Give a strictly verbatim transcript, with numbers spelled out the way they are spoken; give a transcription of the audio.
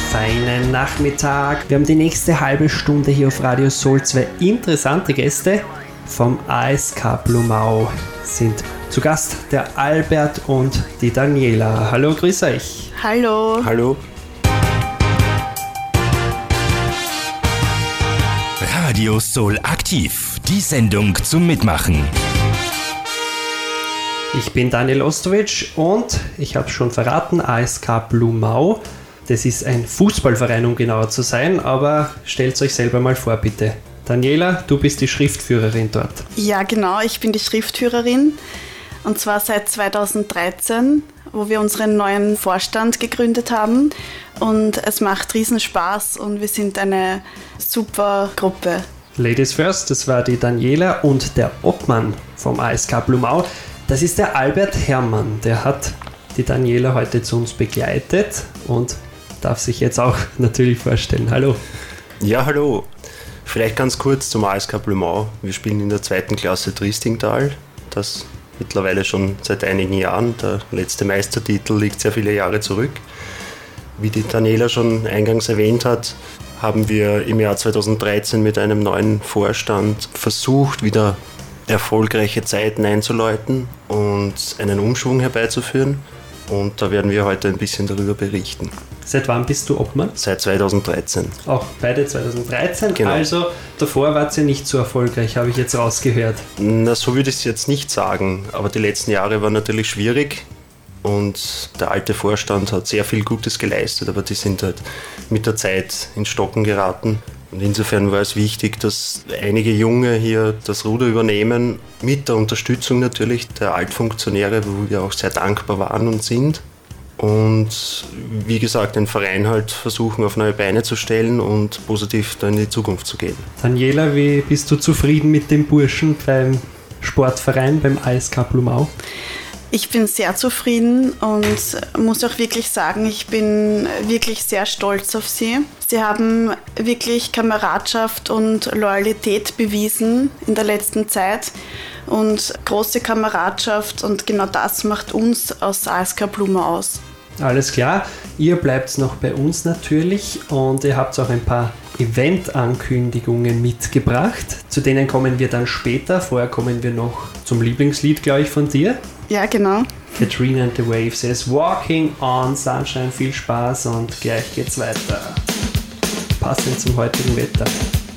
feinen Nachmittag. Wir haben die nächste halbe Stunde hier auf Radio Soul. Zwei interessante Gäste vom A S K Blumau sind zu Gast, der Albert und die Daniela. Hallo, grüß euch. Hallo. Hallo. Radio Soul aktiv, die Sendung zum Mitmachen. Ich bin Daniel Ostowitsch und ich habe es schon verraten, A S K Blumau. Das ist ein Fußballverein, um genauer zu sein, aber stellt euch selber mal vor, bitte. Daniela, du bist die Schriftführerin dort. Ja, genau, ich bin die Schriftführerin und zwar seit zweitausenddreizehn, wo wir unseren neuen Vorstand gegründet haben und es macht riesen Spaß und wir sind eine super Gruppe. Ladies first, das war die Daniela und der Obmann vom A S K Blumau. Das ist der Albert Herrmann, der hat die Daniela heute zu uns begleitet und darf sich jetzt auch natürlich vorstellen. Hallo. Ja, hallo. Vielleicht ganz kurz zum A S K Blumau. Wir spielen in der zweiten Klasse Triestingtal, das mittlerweile schon seit einigen Jahren. Der letzte Meistertitel liegt sehr viele Jahre zurück. Wie die Daniela schon eingangs erwähnt hat, haben wir im Jahr zweitausenddreizehn mit einem neuen Vorstand versucht, wieder erfolgreiche Zeiten einzuläuten und einen Umschwung herbeizuführen. Und da werden wir heute ein bisschen darüber berichten. Seit wann bist du Obmann? Seit zweitausenddreizehn. Auch beide zweitausenddreizehn? Genau. Also davor wart ihr nicht so erfolgreich, habe ich jetzt rausgehört. Na, so würde ich es jetzt nicht sagen, aber die letzten Jahre waren natürlich schwierig und der alte Vorstand hat sehr viel Gutes geleistet, aber die sind halt mit der Zeit ins Stocken geraten. Und insofern war es wichtig, dass einige Junge hier das Ruder übernehmen, mit der Unterstützung natürlich der Altfunktionäre, wo wir auch sehr dankbar waren und sind. Und wie gesagt, den Verein halt versuchen auf neue Beine zu stellen und positiv da in die Zukunft zu gehen. Daniela, wie bist du zufrieden mit dem Burschen beim Sportverein, beim A S K Blumau? Ich bin sehr zufrieden und muss auch wirklich sagen, ich bin wirklich sehr stolz auf sie. Sie haben wirklich Kameradschaft und Loyalität bewiesen in der letzten Zeit und große Kameradschaft und genau das macht uns aus A S K Blumau aus. Alles klar, ihr bleibt noch bei uns natürlich und ihr habt auch ein paar Event-Ankündigungen mitgebracht. Zu denen kommen wir dann später. Vorher kommen wir noch zum Lieblingslied, glaube ich, von dir. Ja, genau. Katrina and the Waves says Walking on Sunshine. Viel Spaß und gleich geht's weiter. Passend zum heutigen Wetter.